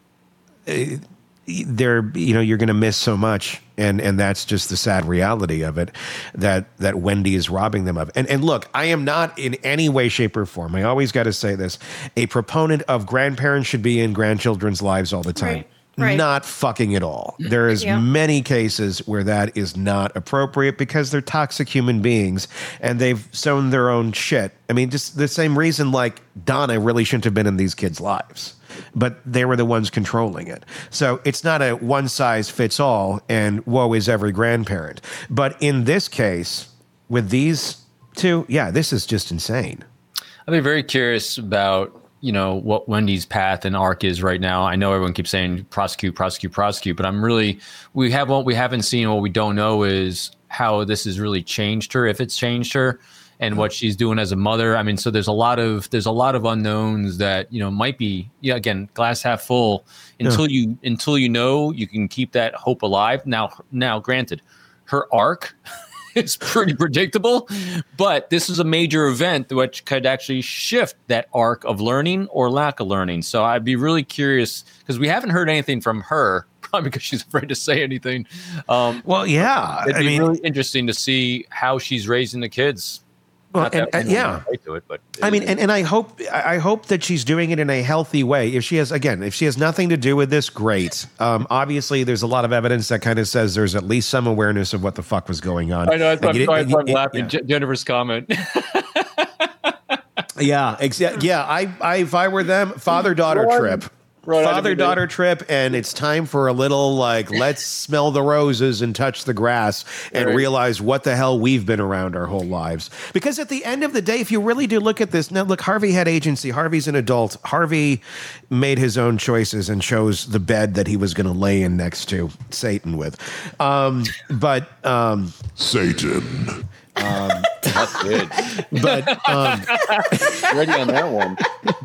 eh, they're, you know, you're going to miss so much. And, and that's just the sad reality of it, that, that Wendy is robbing them of. And, and look, I am not in any way, shape, or form, I always got to say this, a proponent of grandparents should be in grandchildren's lives all the time. Right. Right. Not fucking at all. There is Yeah. many cases where that is not appropriate because they're toxic human beings and they've sown their own shit. I mean, just the same reason like Donna really shouldn't have been in these kids' lives, but they were the ones controlling it. So it's not a one size fits all and woe is every grandparent. But in this case, with these two, yeah, this is just insane. I'd be very curious about, you know, what Wendy's path and arc is right now. I know everyone keeps saying prosecute, prosecute, prosecute, but I'm really, we have what we haven't seen, what we don't know is how this has really changed her, if it's changed her, and what she's doing as a mother. I mean, so there's a lot of, there's a lot of unknowns that, you know, might be, yeah, again, glass half full until you, until you know, you can keep that hope alive. Now, now, granted, her arc is pretty predictable, but this is a major event which could actually shift that arc of learning or lack of learning. So I'd be really curious because we haven't heard anything from her, probably because she's afraid to say anything. Um, Well, yeah. it'd I be mean, really interesting to see how she's raising the kids. Well, Not that and- and we know yeah. right to it, but I mean, and, and I hope I hope that she's doing it in a healthy way. If she has, again, if she has nothing to do with this, great. Um, obviously, there's a lot of evidence that kind of says there's at least some awareness of what the fuck was going on. I know that's And you why didn't- I'm you- laughing. yeah. Je- Jennifer's comment. Yeah, exa- yeah. I, I, if I were them, father daughter Run. trip, Run out of father your daughter trip, and it's time for a little like let's smell the roses and touch the grass and Right. realize what the hell we've been around our whole lives. Because at the end of the day, if you really do look at this, now look, Harvey had agency. Harvey's an adult. Harvey made his own choices and chose the bed that he was going to lay in next to Satan with. Um, but um, Satan. That's good. but um, Ready on that one.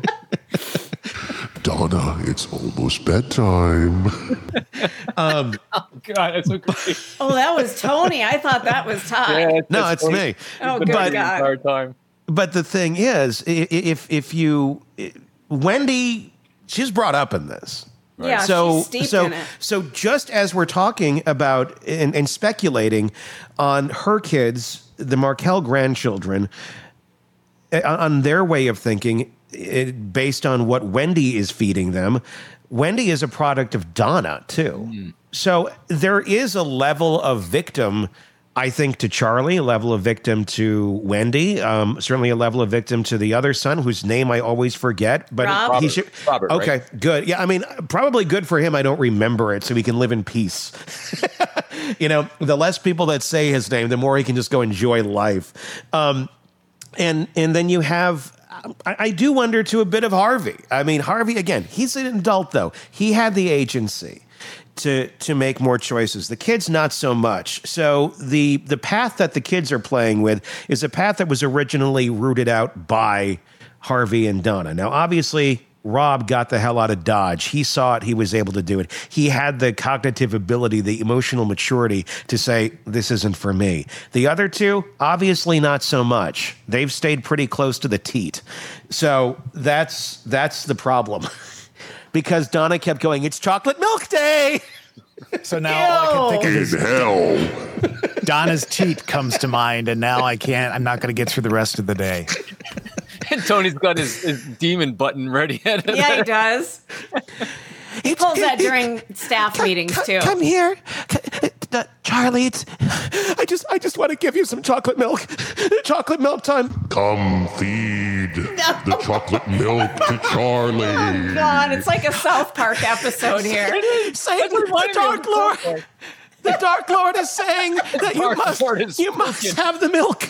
Donna, it's almost bedtime. God, that's so great. Oh, that was Tony. I thought that was Todd. Yeah, no, that's it's funny. me. Oh, Been good funny the God. entire time. But the thing is, i- i- if if you Wendy, she's brought up in this. Yeah, so she's steeped so in it. so just as we're talking about and, and speculating on her kids, the Markel grandchildren, uh, on their way of thinking, it, based on what Wendy is feeding them, Wendy is a product of Donna too. Mm. So there is a level of victim, I think, to Charlie, a level of victim to Wendy, um, certainly a level of victim to the other son, whose name I always forget. But Rob? he Robert. should. Robert, okay, right? good. Yeah, I mean, probably good for him. I don't remember it, so he can live in peace. You know, the less people that say his name, the more he can just go enjoy life. Um, and and then you have. I, I do wonder to a bit of Harvey. I mean, Harvey, again, he's an adult, though. He had the agency. to to make more choices. The kids, not so much. So the the path that the kids are playing with is a path that was originally rooted out by Harvey and Donna. Now, obviously, Rob got the hell out of Dodge. He saw it. He was able to do it. He had the cognitive ability, the emotional maturity to say, this isn't for me. The other two, obviously not so much. They've stayed pretty close to the teat. So that's that's the problem. Because Donna kept going, it's chocolate milk day. So now all I can think of is hell. Donna's teat comes to mind, and now I can't. I'm not going to get through the rest of the day. And Tony's got his, his demon button ready. Yeah, he does. He pulls that during staff meetings too. Come here, uh, Charlie. It's, I just, I just want to give you some chocolate milk. Chocolate milk time. Come feed the chocolate milk to Charlie. Oh God, it's like a South Park episode here. Saying the Dark Lord. The Dark Lord is saying that you must, you must have the milk.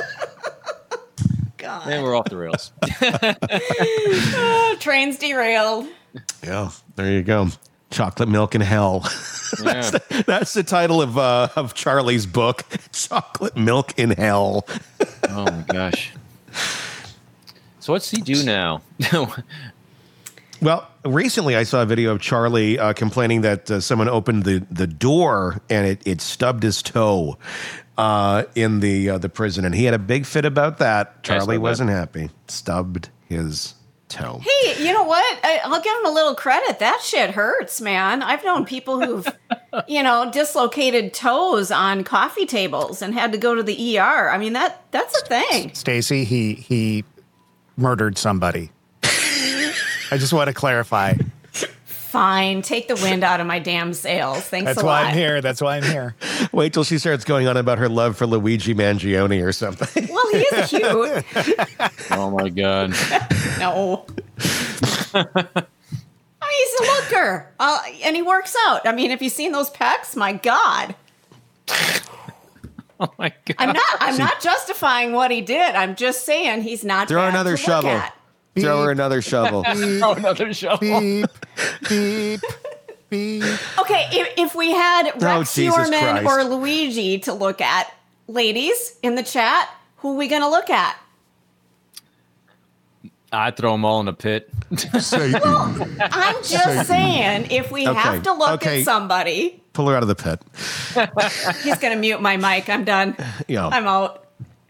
God. And we're off the rails. Oh, train's derailed. Yeah, there you go. Chocolate milk in hell. that's, Yeah. the, that's the title of uh, of Charlie's book. Chocolate milk in hell. Oh my gosh. So what's he do now? Well, recently I saw a video of Charlie uh, complaining that uh, someone opened the, the door and it, it stubbed his toe uh, in the uh, the prison, and he had a big fit about that. Charlie wasn't happy. Stubbed his toe. Hey, you know what? I, I'll give him a little credit. That shit hurts, man. I've known people who've, you know, dislocated toes on coffee tables and had to go to the E R. I mean, that that's a thing. Stacy, he he murdered somebody. I just want to clarify. Fine, take the wind out of my damn sails. Thanks That's a why lot. I'm here. That's why I'm here. Wait till she starts going on about her love for Luigi Mangione or something. Well, he's cute. Oh my God. No. I mean, he's a looker. Uh, and he works out. I mean, have you seen those pecs? My God. Oh my God. I'm not I'm not justifying what he did. I'm just saying he's not Throw bad another to shovel. Look at. Throw her another shovel. Throw another shovel. Beep, beep, beep. Okay, if, if we had Oh, Rex Jesus Yorman Christ. or Luigi to look at, ladies in the chat, who are we going to look at? I throw them all in a pit. Satan. I'm just saying, if we Okay, have to look okay. at somebody, Pull her out of the pit. he's going to mute my mic. I'm done. Yeah. I'm out.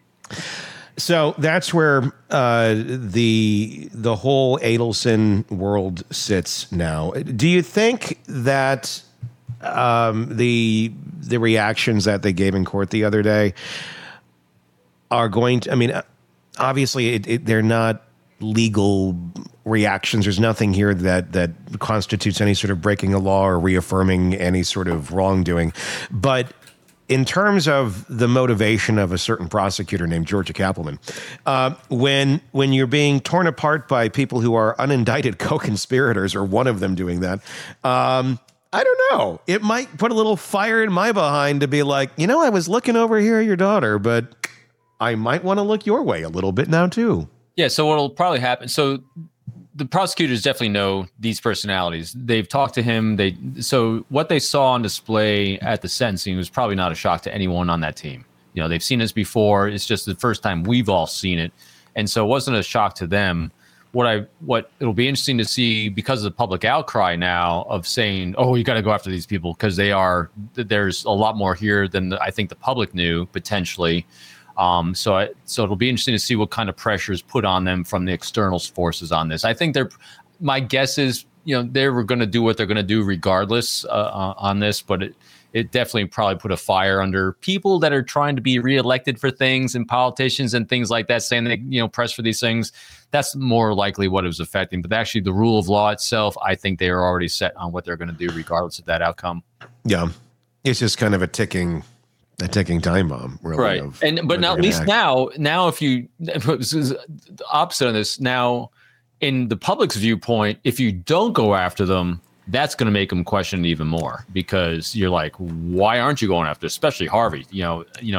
So that's where uh, the the whole Adelson world sits now. Do you think that um, the the reactions that they gave in court the other day are going to? I mean, obviously, it, it, they're not legal reactions. There's nothing here that that constitutes any sort of breaking a law or reaffirming any sort of wrongdoing, but in terms of the motivation of a certain prosecutor named Georgia Kappelman, uh, when when you're being torn apart by people who are unindicted co-conspirators, or one of them doing that, um, I don't know. It might put a little fire in my behind to be like, you know, I was looking over here at your daughter, but I might want to look your way a little bit now too. Yeah, so what'll probably happen, so the prosecutors definitely know these personalities. They've talked to him. They so what they saw on display at the sentencing was probably not a shock to anyone on that team. You know, they've seen this before. It's just the first time we've all seen it, and so it wasn't a shock to them. What I what it'll be interesting to see, because of the public outcry now of saying, "Oh, you got to go after these people," because they are there's a lot more here than I think the public knew potentially. Um, so, I, so it'll be interesting to see what kind of pressure is put on them from the external forces on this. I think they're, my guess is, you know, they were going to do what they're going to do regardless uh, uh, on this, but it, it definitely probably put a fire under people that are trying to be reelected for things, and politicians and things like that, saying they, you know, press for these things. That's more likely what it was affecting. But actually, the rule of law itself, I think they are already set on what they're going to do regardless of that outcome. Yeah, it's just kind of a ticking. A ticking time bomb, really. Right. Of, and but now, at least act. now, now if you the opposite of this, now in the public's viewpoint, if you don't go after them, that's going to make them question it even more, because you're like, why aren't you going after, especially Harvey? You know, you know,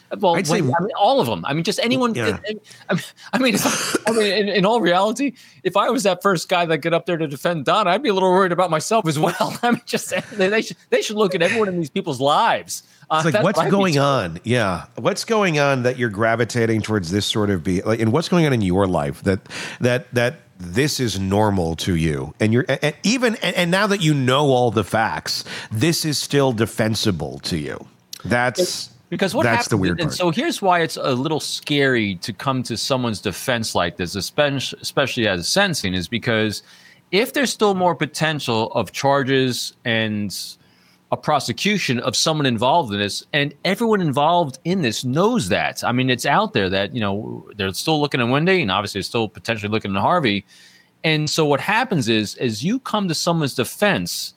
Well, I'd say- when, I mean, all of them. I mean, just anyone. Yeah. I mean, I mean, I mean in, in all reality, if I was that first guy that got up there to defend Donna, I'd be a little worried about myself as well. I mean, just they, they should they should look at everyone in these people's lives. Uh, It's like, that's what's what I'd be going told. on? Yeah. What's going on that you're gravitating towards this sort of be like, and what's going on in your life that, that, that this is normal to you? And you're, and even, and, and now that you know all the facts, this is still defensible to you. That's, Because what that's happens, the weird and part. so here's why it's a little scary to come to someone's defense like this, especially especially as sentencing, is because if there's still more potential of charges and a prosecution of someone involved in this, and everyone involved in this knows that. I mean, it's out there that, you know, they're still looking at Wendy, and obviously they're still potentially looking at Harvey. And so what happens is, as you come to someone's defense,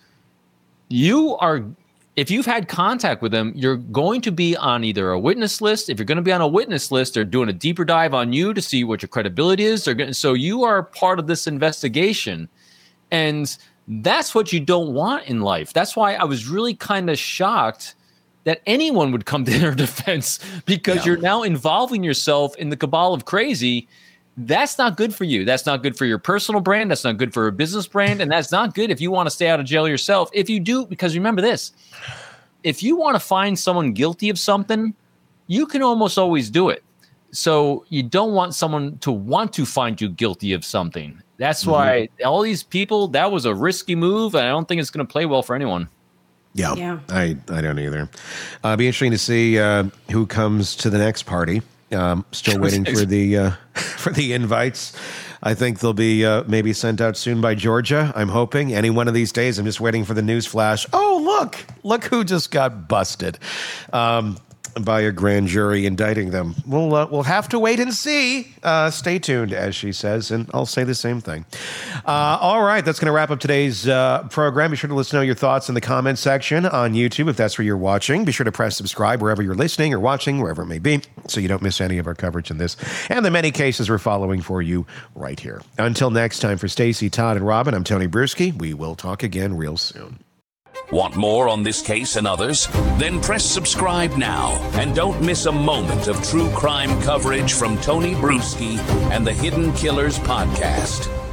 you are, if you've had contact with them, you're going to be on either a witness list. If you're going to be on a witness list, they're doing a deeper dive on you to see what your credibility is. They're going, so you are part of this investigation. And that's what you don't want in life. That's why I was really kind of shocked that anyone would come to their defense, because Yeah. you're now involving yourself in the cabal of crazy. That's not good for you. That's not good for your personal brand. That's not good for a business brand. And that's not good if you want to stay out of jail yourself. If you do, because remember this, if you want to find someone guilty of something, you can almost always do it. So you don't want someone to want to find you guilty of something. That's why all these people, that was a risky move. And I don't think it's going to play well for anyone. Yeah, Yeah. I, I don't either. Uh, it'll be interesting to see uh, who comes to the next party. Um, still waiting for the uh, for the invites. I think they'll be uh, maybe sent out soon by Georgia. I'm hoping any one of these days. I'm just waiting for the news flash. Oh, look, look who just got busted um, by a grand jury indicting them. We'll uh, we'll have to wait and see. Uh, stay tuned, as she says, and I'll say the same thing. Uh, all right, that's going to wrap up today's uh, program. Be sure to let us know your thoughts in the comments section on YouTube if that's where you're watching. Be sure to press subscribe wherever you're listening or watching, wherever it may be, so you don't miss any of our coverage in this and the many cases we're following for you right here. Until next time, for Stacy, Todd, and Robin, I'm Tony Bruschi. We will talk again real soon. Want more on this case and others? Then press subscribe now and don't miss a moment of true crime coverage from Tony Bruschi and the Hidden Killers podcast.